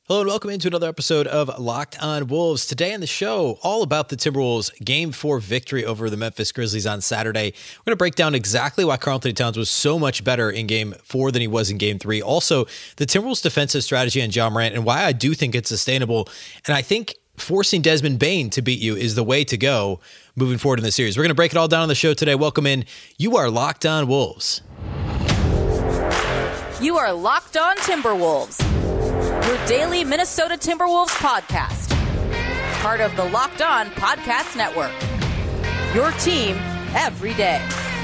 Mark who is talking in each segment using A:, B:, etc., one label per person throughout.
A: Hello and welcome into another episode of Locked On Wolves. Today on the show, all about the Timberwolves' Game 4 victory over the Memphis Grizzlies on Saturday. We're going to break down exactly why Karl-Anthony Towns was so much better in Game 4 than he was in Game 3. Also, the Timberwolves' defensive strategy on Ja Morant and why I do think it's sustainable. And I think forcing Desmond Bane to beat you is the way to go moving forward in the series. We're going to break it all down on the show today. Welcome in. You are Locked On Wolves.
B: You are Locked On Timberwolves, your daily Minnesota Timberwolves podcast. Part of the Locked On Podcast Network. Your team every day.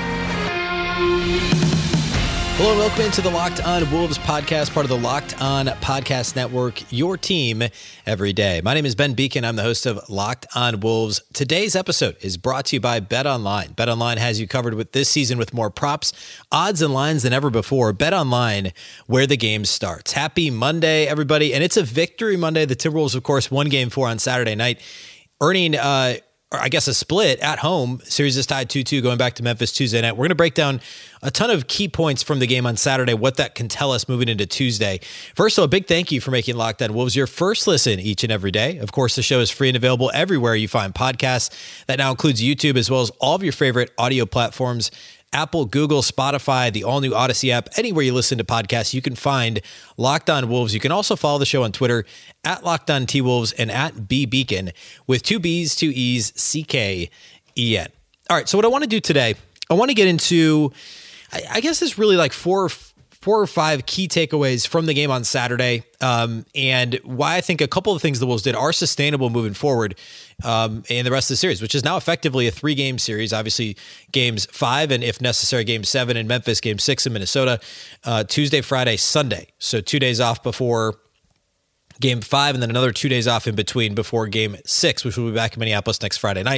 A: Hello and welcome into the Locked On Wolves podcast, part of the Locked On Podcast Network, your team every day. My name is Ben Beacon. I'm the host of Locked On Wolves. Today's episode is brought to you by BetOnline. BetOnline has you covered with this season with more props, odds, and lines than ever before. BetOnline, where the game starts. Happy Monday, everybody. And it's a victory Monday. The Timberwolves, of course, won Game 4 on Saturday night, earning a split at home. Series is tied 2-2 going back to Memphis Tuesday night. We're going to break down a ton of key points from the game on Saturday, what that can tell us moving into Tuesday. First of all, a big thank you for making Locked On Wolves your first listen each and every day. Of course, the show is free and available everywhere you find podcasts. That now includes YouTube as well as all of your favorite audio platforms. Apple, Google, Spotify, the all-new Odyssey app, anywhere you listen to podcasts, you can find Locked On Wolves. You can also follow the show on Twitter at Locked On T-Wolves and at BBeacon with 2 B's, 2 E's, C-K-E-N. All right, so what I want to do today, I want to get into, I guess it's really like four or five key takeaways from the game on Saturday, and why I think a couple of things the Wolves did are sustainable moving forward in the rest of the series, which is now effectively a 3-game series. Obviously, games 5 and, if necessary, game 7 in Memphis, game 6 in Minnesota, Tuesday, Friday, Sunday. So 2 days off before game 5, and then another 2 days off in between before game 6, which will be back in Minneapolis next Friday night.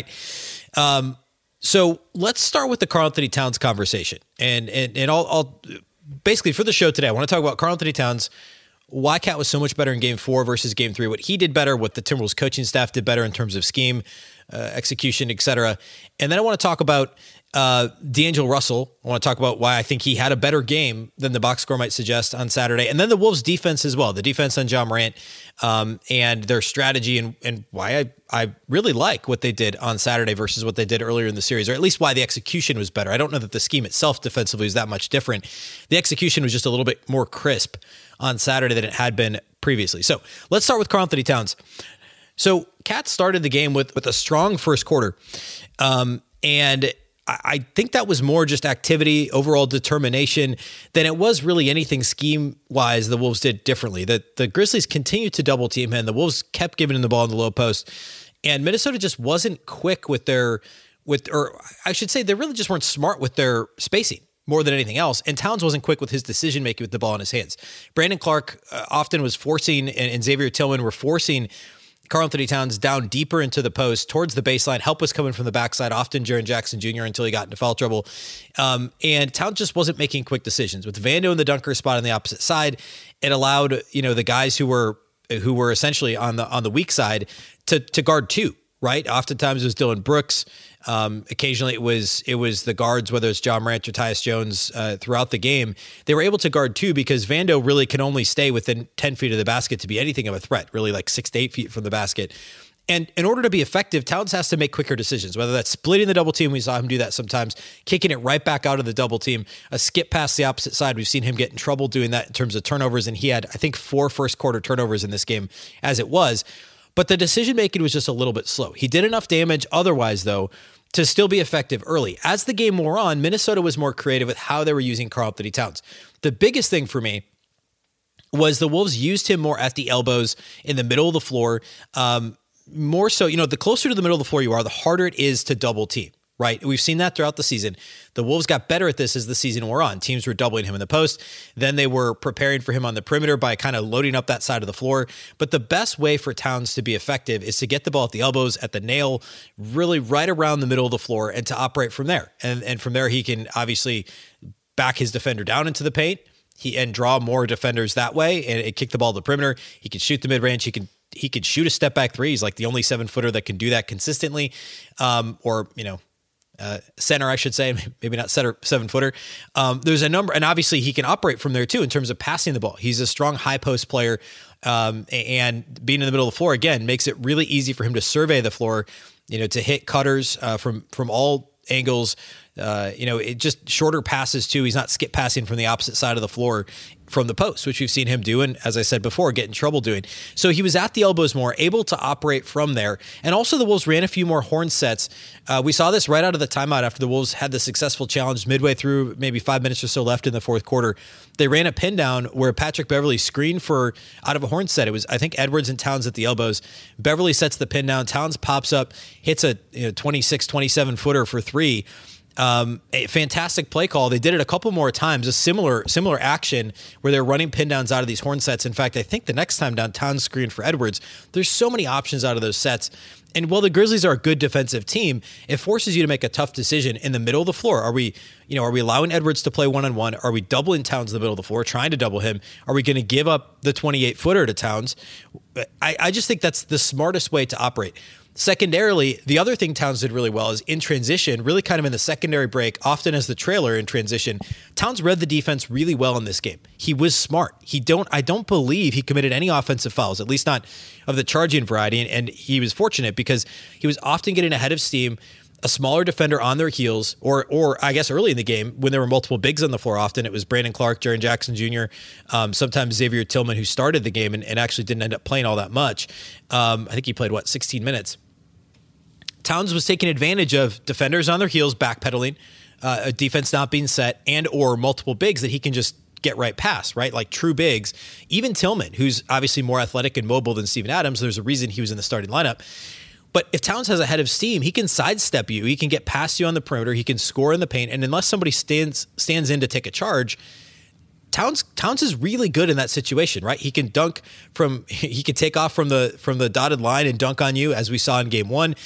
A: So let's start with the Karl-Anthony Towns conversation, and I'll basically, for the show today, I want to talk about Karl-Anthony Towns, why Cat was so much better in Game 4 versus Game 3, what he did better, what the Timberwolves coaching staff did better in terms of scheme, execution, etc. And then I want to talk about D'Angelo Russell. I want to talk about why I think he had a better game than the box score might suggest on Saturday. And then the Wolves defense as well, the defense on Ja Morant and their strategy, and why I really like what they did on Saturday versus what they did earlier in the series, or at least why the execution was better. I don't know that the scheme itself defensively is that much different. The execution was just a little bit more crisp on Saturday than it had been previously. So let's start with Karl-Anthony Towns. So Cat started the game with a strong first quarter. And I think that was more just activity, overall determination, than it was really anything scheme-wise the Wolves did differently. The Grizzlies continued to double-team him. The Wolves kept giving him the ball in the low post. And Minnesota just wasn't quick or I should say they really just weren't smart with their spacing more than anything else. And Towns wasn't quick with his decision-making with the ball in his hands. Brandon Clark often was forcing, and Xavier Tillman were forcing Karl-Anthony Towns down deeper into the post towards the baseline. Help was coming from the backside, often Jaren Jackson Jr. until he got into foul trouble. And Towns just wasn't making quick decisions. With Vando in the dunker spot on the opposite side, it allowed, the guys who were essentially on the weak side to guard 2, right? Oftentimes it was Dylan Brooks. Occasionally it was the guards, whether it's Ja Morant or Tyus Jones, throughout the game. They were able to guard 2 because Vando really can only stay within 10 feet of the basket to be anything of a threat, really like 6 to 8 feet from the basket. And in order to be effective, Towns has to make quicker decisions, whether that's splitting the double team. We saw him do that sometimes, kicking it right back out of the double team, a skip past the opposite side. We've seen him get in trouble doing that in terms of turnovers. And he had, I think, 4 first quarter turnovers in this game as it was. But the decision-making was just a little bit slow. He did enough damage otherwise, though, to still be effective early. As the game wore on, Minnesota was more creative with how they were using Karl-Anthony Towns. The biggest thing for me was the Wolves used him more at the elbows in the middle of the floor. More so, the closer to the middle of the floor you are, the harder it is to double team. Right. We've seen that throughout the season. The Wolves got better at this as the season wore on. Teams were doubling him in the post. Then they were preparing for him on the perimeter by kind of loading up that side of the floor. But the best way for Towns to be effective is to get the ball at the elbows, at the nail, really right around the middle of the floor, and to operate from there. And from there, he can obviously back his defender down into the paint and draw more defenders that way and kick the ball to the perimeter. He can shoot the mid-range. He could shoot a step back 3. He's like the only 7-footer that can do that consistently. Center, I should say, maybe not center, 7-footer. There's a number, and obviously he can operate from there too in terms of passing the ball. He's a strong high post player, And being in the middle of the floor, again, makes it really easy for him to survey the floor, to hit cutters from all angles. It just shorter passes too. He's not skip passing from the opposite side of the floor from the post, which we've seen him do. And as I said before, get in trouble doing. So he was at the elbows more, able to operate from there. And also the Wolves ran a few more horn sets. We saw this right out of the timeout after the Wolves had the successful challenge midway through, maybe 5 minutes or so left in the fourth quarter. They ran a pin down where Patrick Beverley screened out of a horn set. It was, I think, Edwards and Towns at the elbows. Beverley sets the pin down. Towns pops up, hits a 26, 27 footer for three. A fantastic play call. They did it a couple more times, a similar action where they're running pin downs out of these horn sets. In fact, I think the next time down, Towns screened for Edwards. There's so many options out of those sets. And while the Grizzlies are a good defensive team, it forces you to make a tough decision in the middle of the floor. Are we allowing Edwards to play one-on-one? Are we doubling Towns in the middle of the floor, trying to double him? Are we going to give up the 28-footer to Towns? I just think that's the smartest way to operate. Secondarily, the other thing Towns did really well is in transition, really kind of in the secondary break, often as the trailer in transition, Towns read the defense really well in this game. He was smart. I don't believe he committed any offensive fouls, at least not of the charging variety. And he was fortunate because he was often getting ahead of steam, a smaller defender on their heels, or I guess early in the game when there were multiple bigs on the floor. Often it was Brandon Clark, Jaren Jackson Jr., sometimes Xavier Tillman, who started the game and actually didn't end up playing all that much. I think he played, 16 minutes. Towns was taking advantage of defenders on their heels, backpedaling, a defense not being set, and or multiple bigs that he can just get right past, right? Like true bigs. Even Tillman, who's obviously more athletic and mobile than Steven Adams, there's a reason he was in the starting lineup. But if Towns has a head of steam, he can sidestep you. He can get past you on the perimeter. He can score in the paint. And unless somebody stands in to take a charge, Towns is really good in that situation, right? He can he can take off from the dotted line and dunk on you, as we saw in game one.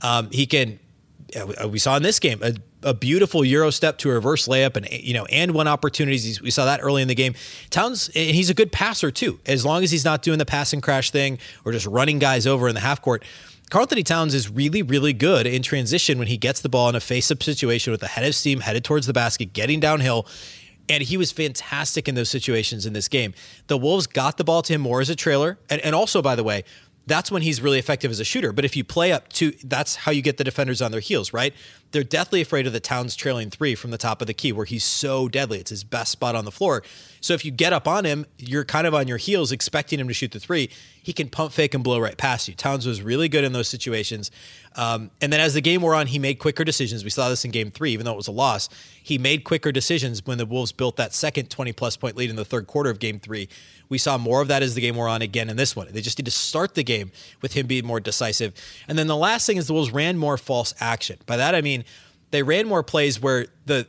A: We saw in this game a beautiful Euro step to a reverse layup and one opportunities. We saw that early in the game. Towns, and he's a good passer too, as long as he's not doing the passing crash thing or just running guys over in the half court. Karl-Anthony Towns is really, really good in transition when he gets the ball in a face-up situation with a head of steam, headed towards the basket, getting downhill. And he was fantastic in those situations in this game. The Wolves got the ball to him more as a trailer. And also, by the way, that's when he's really effective as a shooter. But if you play up to, that's how you get the defenders on their heels, right? They're deathly afraid of the Towns trailing three from the top of the key where he's so deadly. It's his best spot on the floor. So if you get up on him, you're kind of on your heels expecting him to shoot the three. He can pump fake and blow right past you. Towns was really good in those situations. And then as the game wore on, he made quicker decisions. We saw this in game 3, even though it was a loss. He made quicker decisions when the Wolves built that second 20-plus point lead in the third quarter of game 3. We saw more of that as the game wore on again in this one. They just need to start the game with him being more decisive. And then the last thing is the Wolves ran more false action. By that I mean they ran more plays where the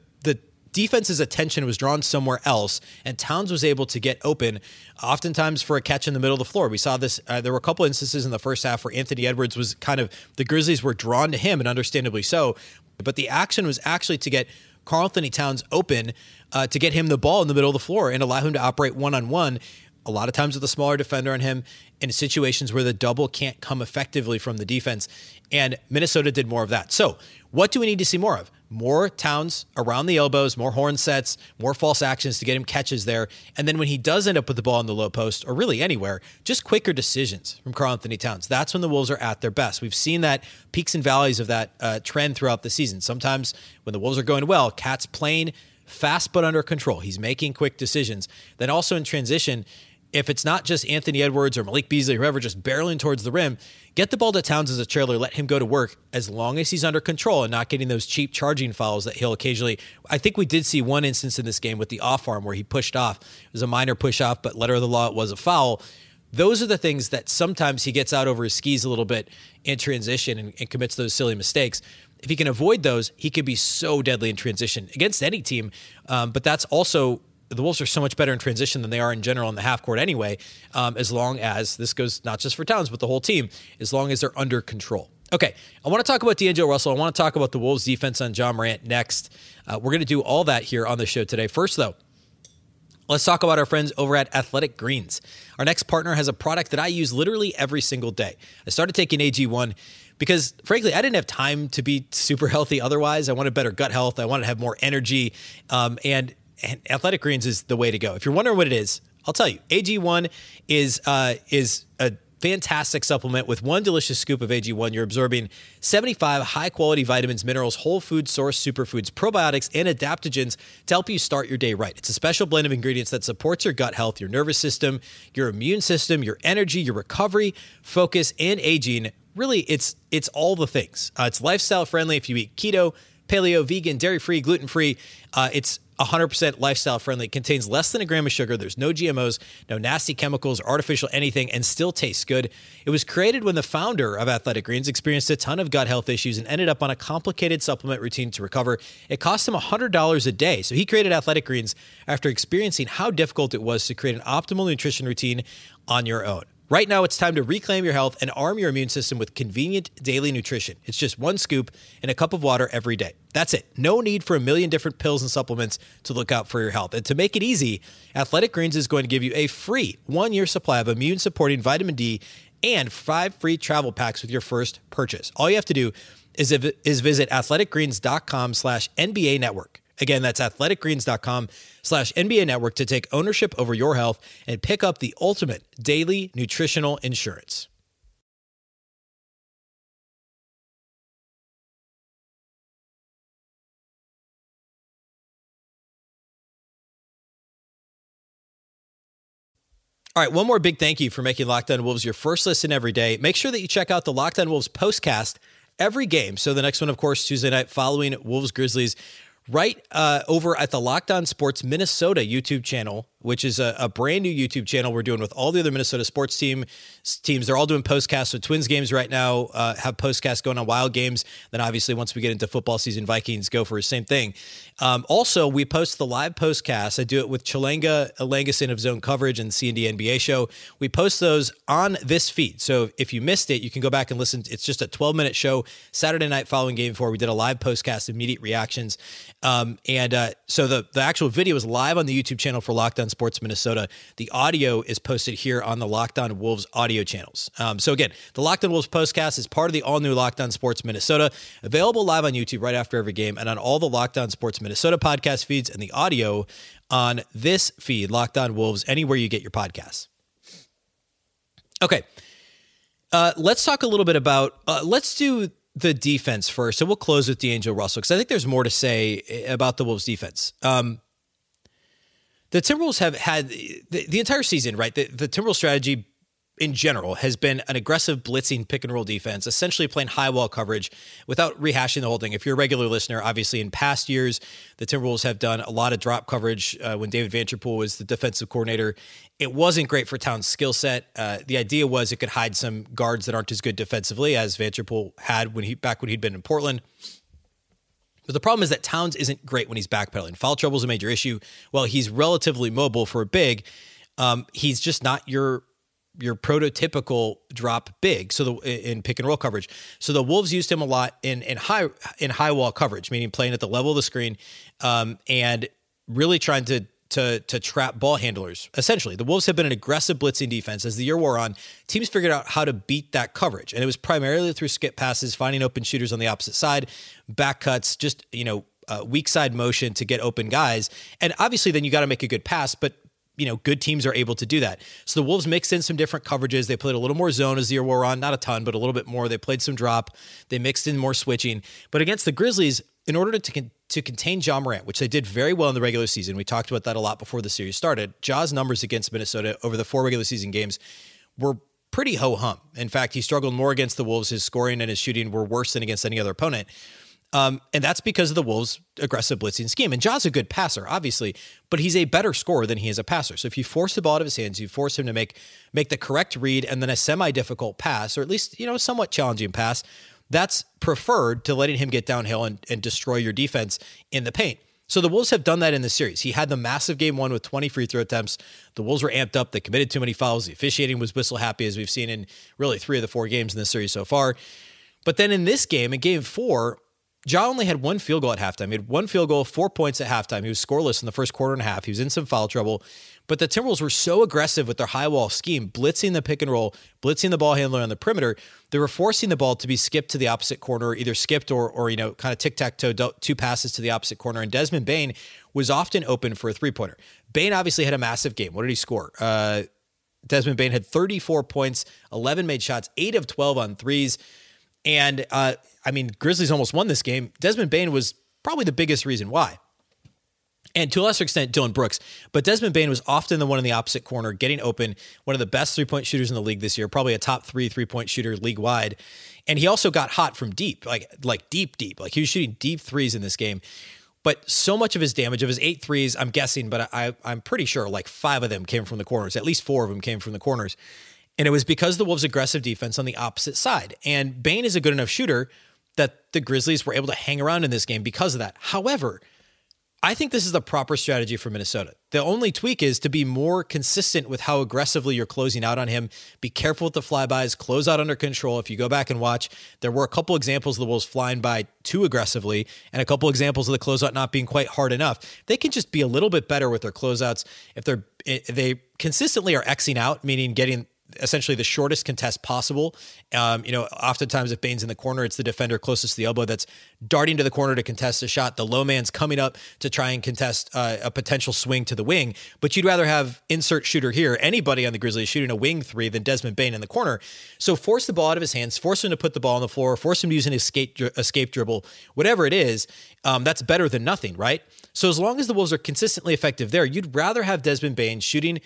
A: defense's attention was drawn somewhere else, and Towns was able to get open, oftentimes for a catch in the middle of the floor. We saw this. There were a couple instances in the first half where Anthony Edwards was the Grizzlies were drawn to him, and understandably so. But the action was actually to get Karl-Anthony Towns open, to get him the ball in the middle of the floor and allow him to operate one-on-one, a lot of times with a smaller defender on him in situations where the double can't come effectively from the defense. And Minnesota did more of that. So what do we need to see more of? More Towns around the elbows, more horn sets, more false actions to get him catches there. And then when he does end up with the ball in the low post, or really anywhere, just quicker decisions from Karl-Anthony Towns. That's when the Wolves are at their best. We've seen that peaks and valleys of that trend throughout the season. Sometimes when the Wolves are going well, Cat's playing fast but under control. He's making quick decisions. Then also in transition, if it's not just Anthony Edwards or Malik Beasley, whoever, just barreling towards the rim, get the ball to Towns as a trailer, let him go to work as long as he's under control and not getting those cheap charging fouls that he'll occasionally. I think we did see one instance in this game with the off arm where he pushed off. It was a minor push off, but letter of the law, it was a foul. Those are the things that sometimes he gets out over his skis a little bit in transition and commits those silly mistakes. If he can avoid those, he could be so deadly in transition against any team. But that's also, the Wolves are so much better in transition than they are in general in the half court anyway, as long as, this goes not just for Towns, but the whole team, as long as they're under control. Okay, I want to talk about D'Angelo Russell. I want to talk about the Wolves defense on Ja Morant next. We're going to do all that here on the show today. First, though, let's talk about our friends over at Athletic Greens. Our next partner has a product that I use literally every single day. I started taking AG1 because, frankly, I didn't have time to be super healthy otherwise. I wanted better gut health. I wanted to have more energy. And Athletic Greens is the way to go. If you're wondering what it is, I'll tell you, AG1 is a fantastic supplement. With one delicious scoop of AG1, you're absorbing 75 high-quality vitamins, minerals, whole food source superfoods, probiotics, and adaptogens to help you start your day right. It's a special blend of ingredients that supports your gut health, your nervous system, your immune system, your energy, your recovery, focus, and aging. Really, it's all the things. It's lifestyle friendly if you eat keto, paleo, vegan, dairy-free, gluten-free. It's 100% lifestyle friendly. It contains less than a gram of sugar. There's no GMOs, no nasty chemicals, artificial anything, and still tastes good. It was created when the founder of Athletic Greens experienced a ton of gut health issues and ended up on a complicated supplement routine to recover. It cost him $100 a day. So he created Athletic Greens after experiencing how difficult it was to create an optimal nutrition routine on your own. Right now, it's time to reclaim your health and arm your immune system with convenient daily nutrition. It's just one scoop in a cup of water every day. That's it. No need for a million different pills and supplements to look out for your health. And to make it easy, Athletic Greens is going to give you a free 1-year supply of immune-supporting vitamin D and 5 free travel packs with your first purchase. All you have to do is visit athleticgreens.com/NBA network. Again, that's athleticgreens.com/NBA network to take ownership over your health and pick up the ultimate daily nutritional insurance. All right, one more big thank you for making Locked On Wolves your first listen every day. Make sure that you check out the Locked On Wolves postcast every game. So the next one, of course, Tuesday night following Wolves Grizzlies, right over at the Locked On Sports Minnesota YouTube channel, which is a brand new YouTube channel we're doing with all the other Minnesota sports teams. They're all doing postcasts. So Twins games right now have postcasts going on, Wild games. Then obviously once we get into football season, Vikings go for the same thing. Also, we post the live postcasts. I do it with Chalenga Langason of Zone Coverage and C&D NBA show. We post those on this feed. So if you missed it, you can go back and listen. It's just a 12-minute show. Saturday night following Game 4, we did a live postcast, immediate reactions. So the actual video is live on the YouTube channel for Locked On Sports Minnesota. The audio is posted here on the Locked On Wolves audio channels. So again, the Locked On Wolves postcast is part of the all-new Locked On Sports Minnesota, available live on YouTube right after every game and on all the Locked On Sports Minnesota podcast feeds, and the audio on this feed, Locked On Wolves, anywhere you get your podcasts. Okay, let's talk a little bit about, let's do the defense first. So we'll close with D'Angelo Russell because I think there's more to say about the Wolves defense. The Timberwolves have had the entire season, right? The Timberwolves strategy in general has been an aggressive blitzing pick and roll defense, essentially playing high wall coverage without rehashing the whole thing. If you're a regular listener, obviously in past years, the Timberwolves have done a lot of drop coverage when David Vanterpool was the defensive coordinator. It wasn't great for Towns' skill set. The idea was it could hide some guards that aren't as good defensively as Vanterpool had back when he'd been in Portland. But the problem is that Towns isn't great when he's backpedaling. Foul trouble is a major issue. While he's relatively mobile for a big, he's just not your prototypical drop big. So in pick and roll coverage. So the Wolves used him a lot in high wall coverage, meaning playing at the level of the screen, and really trying to trap ball handlers. Essentially, the Wolves have been an aggressive blitzing defense. As the year wore on, teams figured out how to beat that coverage. And it was primarily through skip passes, finding open shooters on the opposite side, back cuts, just, weak side motion to get open guys. And obviously then you got to make a good pass, but good teams are able to do that. So the Wolves mixed in some different coverages. They played a little more zone as the year wore on, not a ton, but a little bit more. They played some drop. They mixed in more switching. But against the Grizzlies, in order to contain Ja Morant, which they did very well in the regular season, we talked about that a lot before the series started, Ja's numbers against Minnesota over the 4 regular season games were pretty ho-hum. In fact, he struggled more against the Wolves. His scoring and his shooting were worse than against any other opponent. And that's because of the Wolves' aggressive blitzing scheme. And Ja's a good passer, obviously, but he's a better scorer than he is a passer. So if you force the ball out of his hands, you force him to make the correct read and then a semi-difficult pass, or at least, a somewhat challenging pass, that's preferred to letting him get downhill and destroy your defense in the paint. So the Wolves have done that in the series. He had the massive game 1 with 20 free throw attempts. The Wolves were amped up. They committed too many fouls. The officiating was whistle happy, as we've seen in really 3 of the 4 games in this series so far. But then in this game, in game 4, Ja only had 1 field goal at halftime. He had 1 field goal, 4 points at halftime. He was scoreless in the first quarter and a half. He was in some foul trouble. But the Timberwolves were so aggressive with their high wall scheme, blitzing the pick and roll, blitzing the ball handler on the perimeter. They were forcing the ball to be skipped to the opposite corner, either skipped or kind of tic-tac-toe, 2 passes to the opposite corner. And Desmond Bane was often open for a three-pointer. Bane obviously had a massive game. What did he score? Desmond Bane had 34 points, 11 made shots, 8 of 12 on threes. And Grizzlies almost won this game. Desmond Bane was probably the biggest reason why. And to a lesser extent, Dillon Brooks. But Desmond Bane was often the one in the opposite corner, getting open, one of the best three-point shooters in the league this year, probably a top 3 three-point shooter league-wide. And he also got hot from deep, like deep. Like he was shooting deep threes in this game. But so much of his damage, of his 8 threes, I'm guessing, but I'm pretty sure like 5 of them came from the corners. At least 4 of them came from the corners. And it was because of the Wolves' aggressive defense on the opposite side. And Bane is a good enough shooter that the Grizzlies were able to hang around in this game because of that. However, I think this is the proper strategy for Minnesota. The only tweak is to be more consistent with how aggressively you're closing out on him. Be careful with the flybys, close out under control. If you go back and watch, there were a couple examples of the Wolves flying by too aggressively and a couple examples of the closeout not being quite hard enough. They can just be a little bit better with their closeouts. If they consistently are Xing out, meaning getting essentially the shortest contest possible. Oftentimes if Bane's in the corner, it's the defender closest to the elbow that's darting to the corner to contest a shot. The low man's coming up to try and contest a potential swing to the wing. But you'd rather have insert shooter here, anybody on the Grizzlies shooting a wing 3 than Desmond Bane in the corner. So force the ball out of his hands, force him to put the ball on the floor, force him to use an escape dribble, whatever it is. That's better than nothing, right? So as long as the Wolves are consistently effective there, you'd rather have Desmond Bane shooting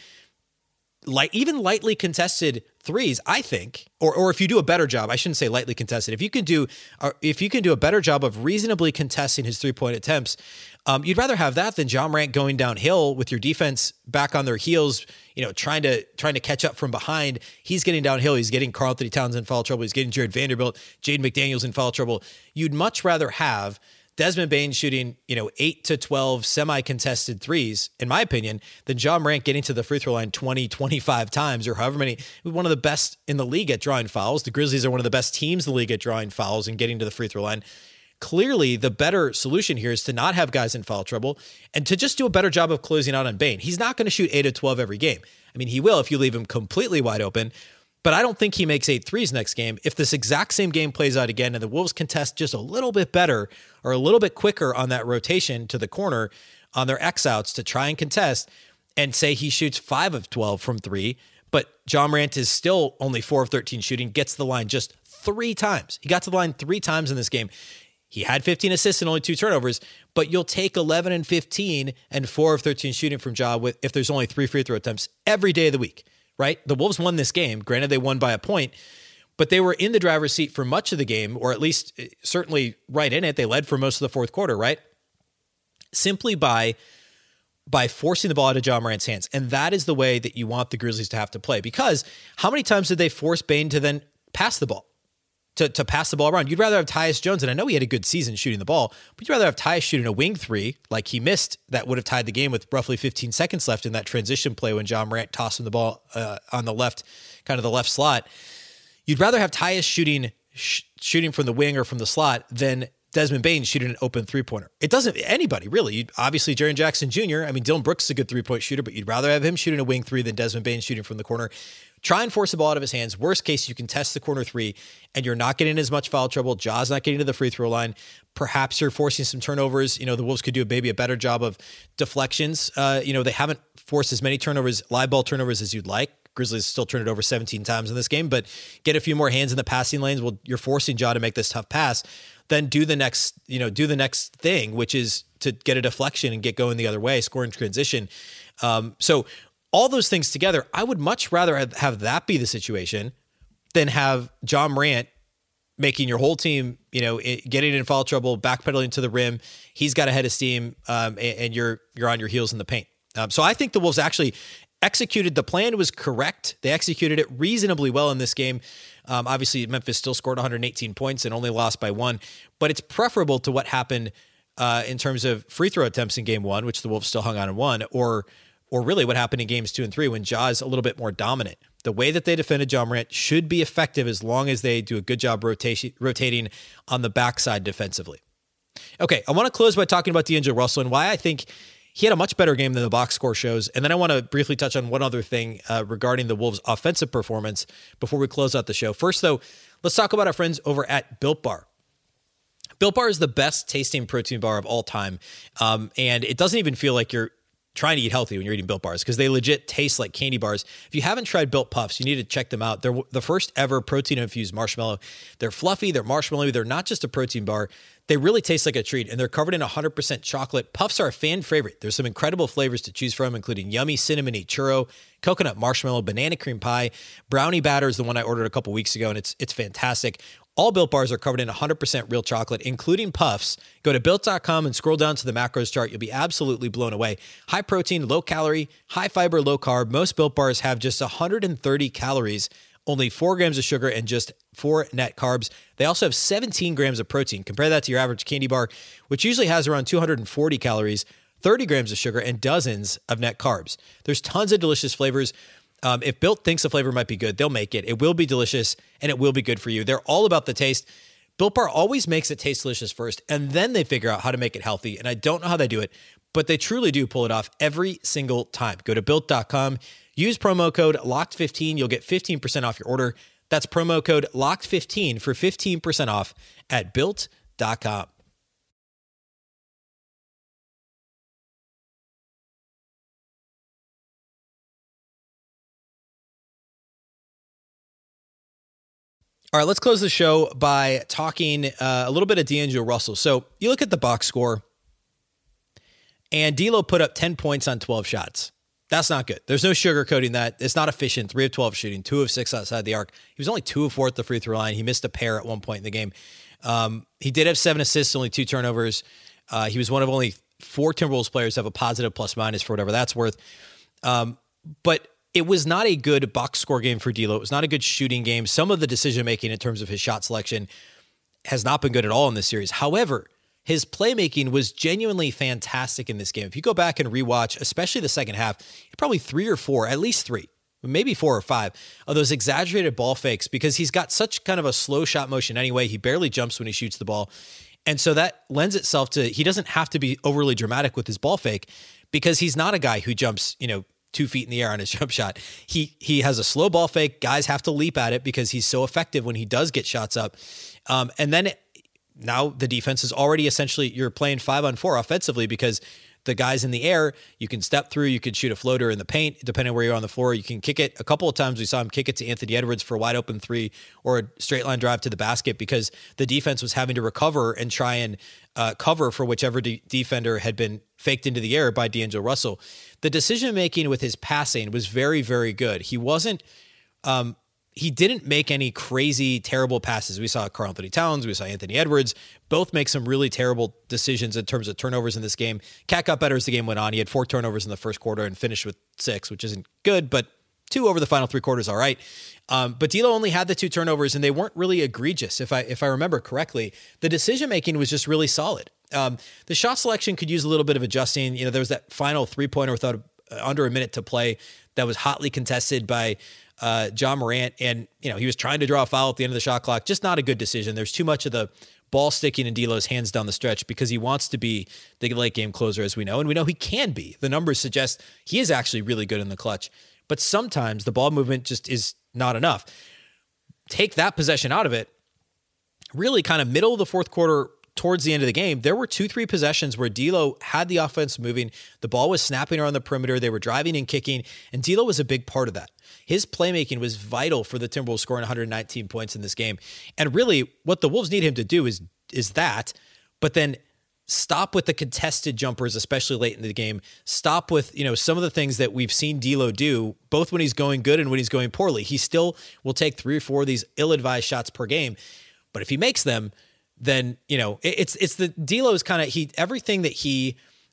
A: even lightly contested threes, I think, or if you do a better job, I shouldn't say lightly contested. If you can do a better job of reasonably contesting his 3-point attempts, you'd rather have that than Ja Morant going downhill with your defense back on their heels, trying to catch up from behind. He's getting downhill. He's getting Karl Anthony Towns in foul trouble. He's getting Jared Vanderbilt, Jaden McDaniels in foul trouble. You'd much rather have Desmond Bane shooting, 8 to 12 semi-contested threes, in my opinion, than Ja Morant getting to the free throw line 20, 25 times or however many. One of the best in the league at drawing fouls. The Grizzlies are one of the best teams in the league at drawing fouls and getting to the free throw line. Clearly, the better solution here is to not have guys in foul trouble and to just do a better job of closing out on Bane. He's not going to shoot 8 to 12 every game. I mean, he will if you leave him completely wide open, but I don't think he makes 8 threes next game. If this exact same game plays out again and the Wolves contest just a little bit better or a little bit quicker on that rotation to the corner on their X-outs to try and contest, and say he shoots 5 of 12 from 3, but Ja Morant is still only 4 of 13 shooting, gets to the line just 3 times. He got to the line 3 times in this game. He had 15 assists and only 2 turnovers, but you'll take 11 and 15 and 4 of 13 shooting from Ja if there's only 3 free throw attempts every day of the week. Right? The Wolves won this game. Granted, they won by a point, but they were in the driver's seat for much of the game, or at least certainly right in it. They led for most of the fourth quarter, right? Simply by forcing the ball out of Ja Morant's hands. And that is the way that you want the Grizzlies to have to play. Because how many times did they force Bane to then pass the ball? To pass the ball around. You'd rather have Tyus Jones, and I know he had a good season shooting the ball, but you'd rather have Tyus shooting a wing 3 like he missed that would have tied the game with roughly 15 seconds left in that transition play when Ja Morant tossed him the ball on the left, kind of the left slot. You'd rather have Tyus shooting from the wing or from the slot than Desmond Bane shooting an open 3-pointer. It doesn't, anybody really. Obviously, Jaren Jackson Jr., Dillon Brooks is a good 3-point shooter, but you'd rather have him shooting a wing 3 than Desmond Bane shooting from the corner. Try and force the ball out of his hands. Worst case, you can test the corner 3 and you're not getting as much foul trouble. Ja's not getting to the free throw line. Perhaps you're forcing some turnovers. The Wolves could do maybe a better job of deflections. They haven't forced as many turnovers, live ball turnovers as you'd like. Grizzlies still turned it over 17 times in this game, but get a few more hands in the passing lanes. Well, you're forcing Ja to make this tough pass. Then do the next thing, which is to get a deflection and get going the other way, score in transition. So all those things together, I would much rather have that be the situation than have Ja Morant making your whole team, getting in foul trouble, backpedaling to the rim. He's got a head of steam, and you're on your heels in the paint. So I think the Wolves actually executed. The plan was correct. They executed it reasonably well in this game. Obviously, Memphis still scored 118 points and only lost by 1, but it's preferable to what happened in terms of free throw attempts in game 1, which the Wolves still hung on and won, or really what happened in games 2 and 3 when Ja's a little bit more dominant. The way that they defended Ja Morant should be effective as long as they do a good job rotating on the backside defensively. Okay, I want to close by talking about D'Angelo Russell and why I think he had a much better game than the box score shows. And then I want to briefly touch on one other thing regarding the Wolves' offensive performance before we close out the show. First, though, let's talk about our friends over at Built Bar. Built Bar is the best tasting protein bar of all time. And it doesn't even feel like you're trying to eat healthy when you're eating Built Bars because they legit taste like candy bars. If you haven't tried Built Puffs, you need to check them out. They're the first ever protein-infused marshmallow. They're fluffy, they're marshmallowy, they're not just a protein bar. They really taste like a treat, and they're covered in 100% chocolate. Puffs are a fan favorite. There's some incredible flavors to choose from, including yummy cinnamony churro, coconut marshmallow, banana cream pie, brownie batter is the one I ordered a couple weeks ago, and it's fantastic. All Built Bars are covered in 100% real chocolate, including Puffs. Go to Built.com and scroll down to the macros chart. You'll be absolutely blown away. High protein, low calorie, high fiber, low carb. Most Built Bars have just 130 calories, only 4 grams of sugar, and just 4 net carbs. They also have 17 grams of protein. Compare that to your average candy bar, which usually has around 240 calories, 30 grams of sugar, and dozens of net carbs. There's tons of delicious flavors. If Built thinks a flavor might be good, they'll make it. It will be delicious, and it will be good for you. They're all about the taste. Built Bar always makes it taste delicious first, and then they figure out how to make it healthy. And I don't know how they do it, but they truly do pull it off every single time. Go to Built.com, use promo code LOCKED15. You'll get 15% off your order. That's promo code LOCKED15 for 15% off at Built.com. All right, let's close the show by talking a little bit of D'Angelo Russell. So you look at the box score, and D'Lo put up 10 points on 12 shots. That's not good. There's no sugarcoating that. It's not efficient. 3 of 12 shooting, 2 of 6 outside the arc. He was only 2 of 4 at the free throw line. He missed a pair at one point in the game. He did have 7 assists, only 2 turnovers. He was one of only 4 Timberwolves players to have a positive plus-minus for whatever that's worth. But it was not a good box score game for D'Lo. It was not a good shooting game. Some of the decision-making in terms of his shot selection has not been good at all in this series. However, his playmaking was genuinely fantastic in this game. If you go back and rewatch, especially the second half, probably 3 or 4, at least 3, maybe 4 or 5 of those exaggerated ball fakes because he's got such kind of a slow shot motion anyway. He barely jumps when he shoots the ball. And so that lends itself to, he doesn't have to be overly dramatic with his ball fake because he's not a guy who jumps, 2 feet in the air on his jump shot. He has a slow ball fake. Guys have to leap at it because he's so effective when he does get shots up. And then now the defense is already essentially, you're playing 5-on-4 offensively because the guys in the air, you can step through, you could shoot a floater in the paint, depending on where you're on the floor. You can kick it. A couple of times we saw him kick it to Anthony Edwards for a wide open 3 or a straight line drive to the basket because the defense was having to recover and try and cover for whichever defender had been faked into the air by D'Angelo Russell. The decision-making with his passing was very, very good. He didn't make any crazy, terrible passes. We saw Karl Anthony Towns, we saw Anthony Edwards, both make some really terrible decisions in terms of turnovers in this game. Cat got better as the game went on. He had 4 turnovers in the first quarter and finished with 6, which isn't good, but 2 over the final 3 quarters, all right. But D'Lo only had the 2 turnovers, and they weren't really egregious. If I remember correctly, the decision-making was just really solid. The shot selection could use a little bit of adjusting. There was that final 3-pointer without under a minute to play that was hotly contested by John Morant, and he was trying to draw a foul at the end of the shot clock. Just not a good decision. There's too much of the ball sticking in D'Lo's hands down the stretch because he wants to be the late game closer, as we know, and we know he can be. The numbers suggest he is actually really good in the clutch, but sometimes the ball movement just is not enough. Take that possession out of it. Really, kind of middle of the fourth quarter, towards the end of the game, there were 2-3 possessions where D'Lo had the offense moving. The ball was snapping around the perimeter. They were driving and kicking, and D'Lo was a big part of that. His playmaking was vital for the Timberwolves scoring 119 points in this game. And really, what the Wolves need him to do is that, but then stop with the contested jumpers, especially late in the game. Stop with, some of the things that we've seen D'Lo do, both when he's going good and when he's going poorly. He still will take 3 or 4 of these ill-advised shots per game. But if he makes them, then, it's the D'Lo's kind of, everything that he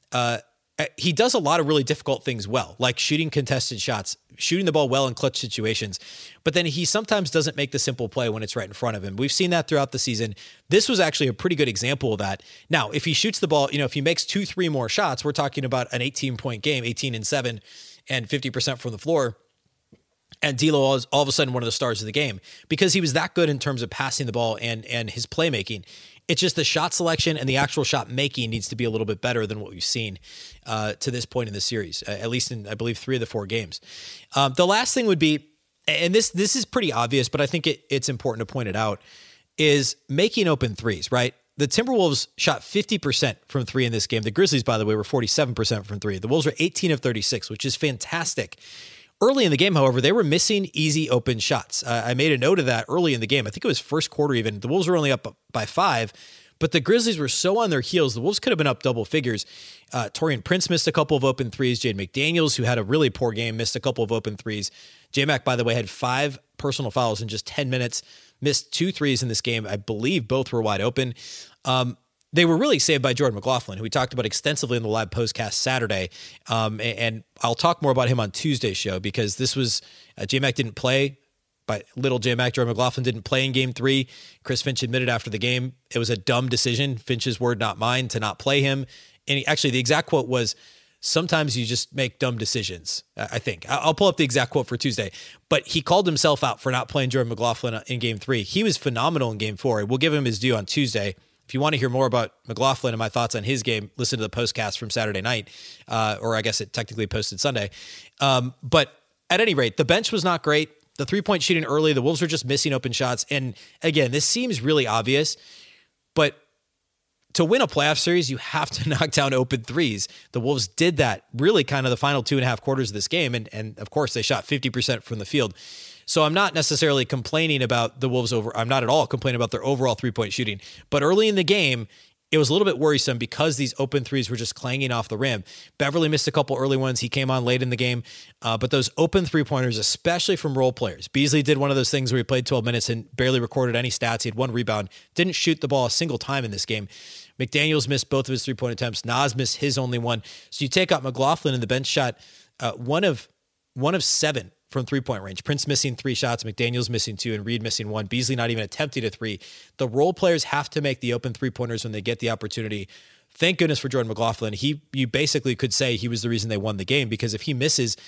A: does a lot of really difficult things well, like shooting contested shots, shooting the ball well in clutch situations. But then he sometimes doesn't make the simple play when it's right in front of him. We've seen that throughout the season. This was actually a pretty good example of that. Now, if he shoots the ball, if he makes 2-3 more shots, we're talking about an 18-point game, 18-7 and 50% from the floor. And D'Lo is all of a sudden one of the stars of the game because he was that good in terms of passing the ball and his playmaking. It's just the shot selection and the actual shot making needs to be a little bit better than what we've seen to this point in the series, at least in, I believe, 3 of the 4 games. The last thing would be, and this is pretty obvious, but I think it's important to point it out, is making open threes, right? The Timberwolves shot 50% from 3 in this game. The Grizzlies, by the way, were 47% from 3. The Wolves were 18 of 36, which is fantastic. Early in the game, however, they were missing easy open shots. I made a note of that early in the game. I think it was first quarter even. The Wolves were only up by 5, but the Grizzlies were so on their heels. The Wolves could have been up double figures. Taurean Prince missed a couple of open threes. Jaden McDaniels, who had a really poor game, missed a couple of open threes. J-Mac, by the way, had 5 personal fouls in just 10 minutes, missed 2 threes in this game. I believe both were wide open. They were really saved by Jordan McLaughlin, who we talked about extensively in the live postcast Saturday. And I'll talk more about him on Tuesday's show because this was, J-Mac didn't play, but little J-Mac, Jordan McLaughlin didn't play in game 3. Chris Finch admitted after the game, it was a dumb decision, Finch's word, not mine, to not play him. And actually the exact quote was, sometimes you just make dumb decisions, I think. I'll pull up the exact quote for Tuesday. But he called himself out for not playing Jordan McLaughlin in game 3. He was phenomenal in game 4. We'll give him his due on Tuesday. If you want to hear more about McLaughlin and my thoughts on his game, listen to the postcast from Saturday night, or I guess it technically posted Sunday. But at any rate, the bench was not great. The 3-point shooting early, the Wolves were just missing open shots. And again, this seems really obvious, but to win a playoff series, you have to knock down open threes. The Wolves did that really kind of the final 2.5 quarters of this game. And of course, they shot 50% from the field. So I'm not necessarily complaining about the Wolves I'm not at all complaining about their overall 3-point shooting. But early in the game, it was a little bit worrisome because these open threes were just clanging off the rim. Beverly missed a couple early ones. He came on late in the game. But those open 3-pointers, especially from role players. Beasley did one of those things where he played 12 minutes and barely recorded any stats. He had 1 rebound, didn't shoot the ball a single time in this game. McDaniels missed both of his 3-point attempts. Naz missed his only one. So you take out McLaughlin and the bench shot one of 7 from 3-point range. Prince missing 3 shots, McDaniels missing 2, and Reed missing 1. Beasley not even attempting a 3. The role players have to make the open 3-pointers when they get the opportunity. Thank goodness for Jordan McLaughlin. You basically could say he was the reason they won the game, because if he misses,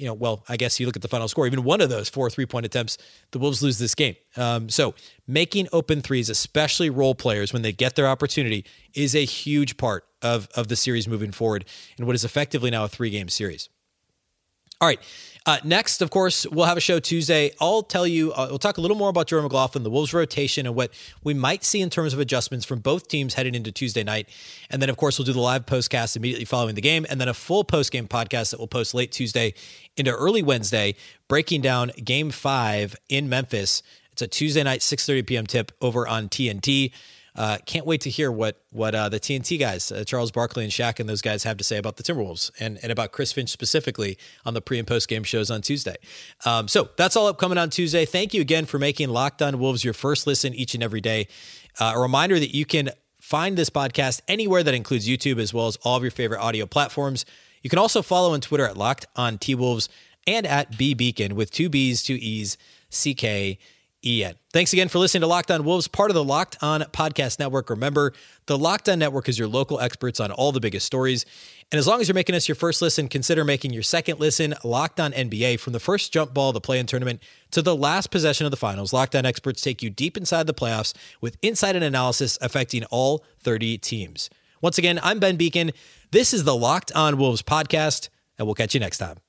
A: I guess you look at the final score, even one of those 4 3-point attempts, the Wolves lose this game. So making open threes, especially role players, when they get their opportunity, is a huge part of the series moving forward in what is effectively now a 3-game series. All right. Next, of course, we'll have a show Tuesday. I'll tell you, we'll talk a little more about Jordan McLaughlin, the Wolves rotation, and what we might see in terms of adjustments from both teams heading into Tuesday night. And then, of course, we'll do the live postcast immediately following the game, and then a full post-game podcast that we'll post late Tuesday into early Wednesday, breaking down Game 5 in Memphis. It's a Tuesday night, 6:30 p.m. tip over on TNT. Can't wait to hear what the TNT guys, Charles Barkley and Shaq and those guys have to say about the Timberwolves and about Chris Finch specifically on the pre and post game shows on Tuesday. So that's all upcoming on Tuesday. Thank you again for making Locked On Wolves your first listen each and every day. A reminder that you can find this podcast anywhere that includes YouTube, as well as all of your favorite audio platforms. You can also follow on Twitter at Locked On T-Wolves and at B Beacon with 2 B's, 2 E's, CK. Ian. Thanks again for listening to Locked On Wolves, part of the Locked On Podcast Network. Remember, the Locked On Network is your local experts on all the biggest stories. And as long as you're making us your first listen, consider making your second listen Locked On NBA. From the first jump ball of the play-in tournament to the last possession of the finals, Locked On experts take you deep inside the playoffs with insight and analysis affecting all 30 teams. Once again, I'm Ben Beacon. This is the Locked On Wolves podcast, and we'll catch you next time.